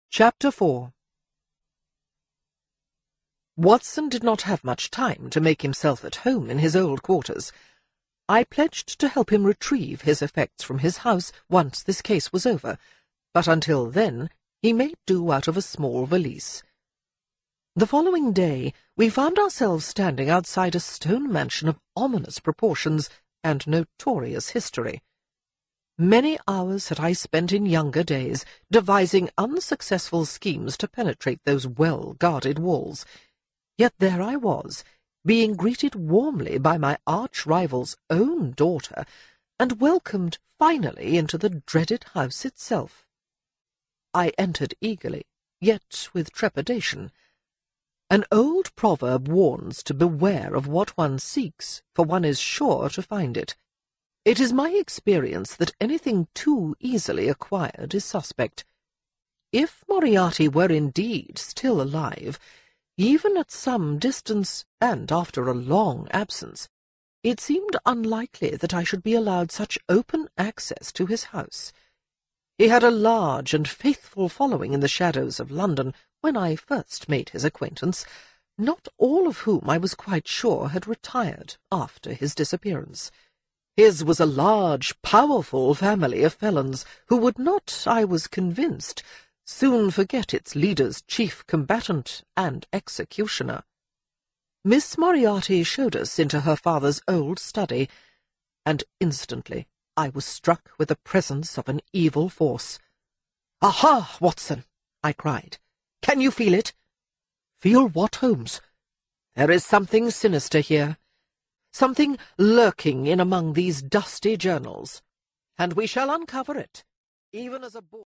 Chapter 4. Watson did not have much time to make himself at home in his old quarters. I pledged to help him retrieve his effects from his house once this case was over, but until then he made do out of a small valise. The following day we found ourselves standing outside a stone mansion of ominous proportions and notorious history. Many hours had I spent in younger days devising unsuccessful schemes to penetrate those well-guarded walls. Yet there I was, being greeted warmly by my arch-rival's own daughter, and welcomed finally into the dreaded house itself. I entered eagerly, yet with trepidation. An old proverb warns to beware of what one seeks, for one is sure to find it. It is my experience that anything too easily acquired is suspect. If Moriarty were indeed still alive, even at some distance, and after a long absence, it seemed unlikely that I should be allowed such open access to his house. He had a large and faithful following in the shadows of London when I first made his acquaintance, not all of whom I was quite sure had retired after his disappearance. His was a large, powerful family of felons, who would not, I was convinced, soon forget its leader's chief combatant and executioner. Miss Moriarty showed us into her father's old study, and instantly I was struck with the presence of an evil force. "Aha, Watson!" I cried. "Can you feel it?" "Feel what, Holmes?" "There is something sinister here. Something lurking in among these dusty journals, and we shall uncover it, even as a boy."